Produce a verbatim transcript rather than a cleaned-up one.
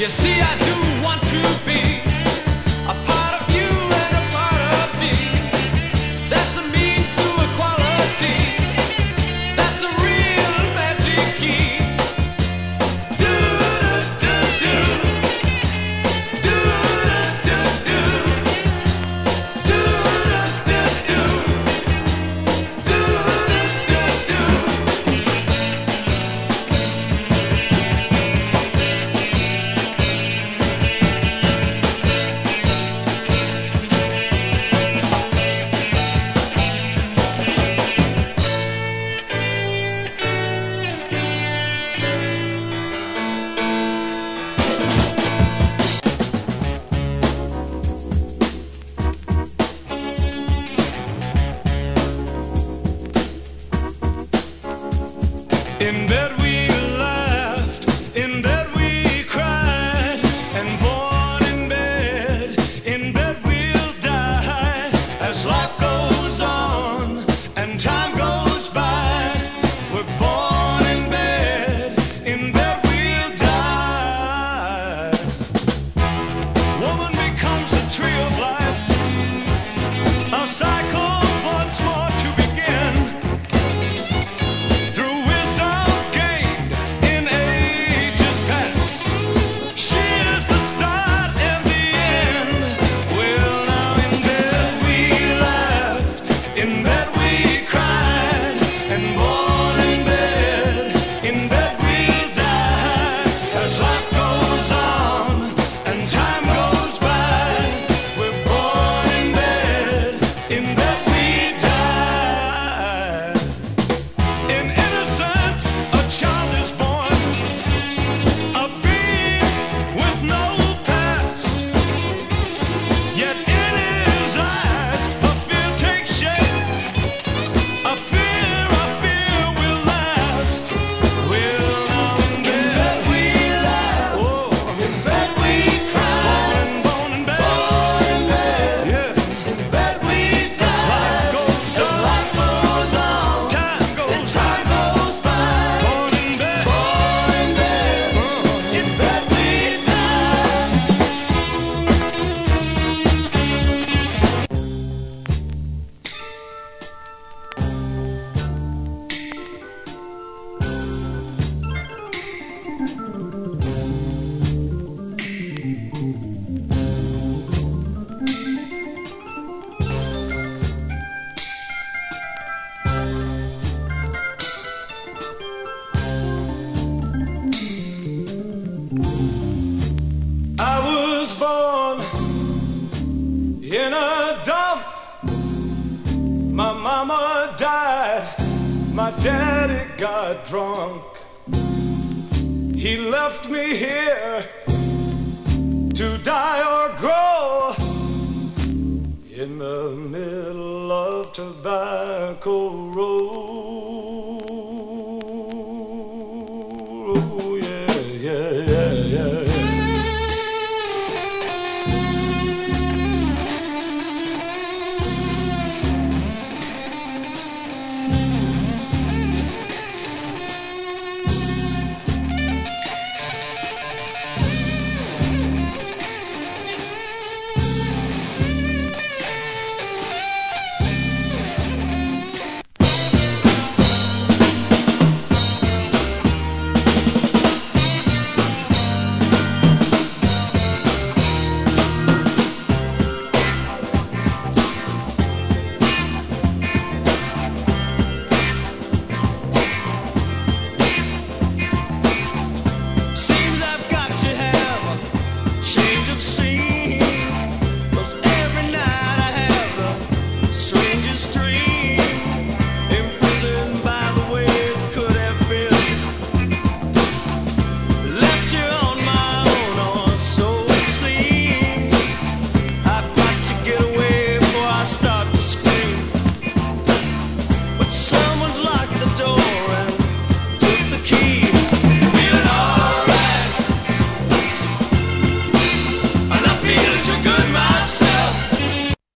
You see, I do want to be a part of you and a part of me. That's a means to equality. That's a real magic key. Do do do do do do do do do do do do do. In bed we laughed, in bed we cried, and born in bed, in bed we'll die. As life goes on and time goes by, we're born in bed, in bed we'll die. Woman becomes a tree of life, a cycle once more to begin. Through wisdom gained in ages past, she is the start and the end. Well, now in bed we laughed, in bed we cried, and born in bed, in bed we'll die. As life goes on and time goes by, we're born in bed, in bed we die. In innocence, a child is born, a being with no past. Yet in his eyes, a fear takes shape, a fear, a fear will last. Well, now in bed we laugh, oh, in bed we cry, born, born in bed, born in bed, yeah, in bed we die. As life goes on, life goes on, time goes, time goes by, born in bed, born in bed, uh, in bed we die. I was born in a dump. My mama died, my daddy got drunk. He left me here to die or grow in the middle of Tobacco Road.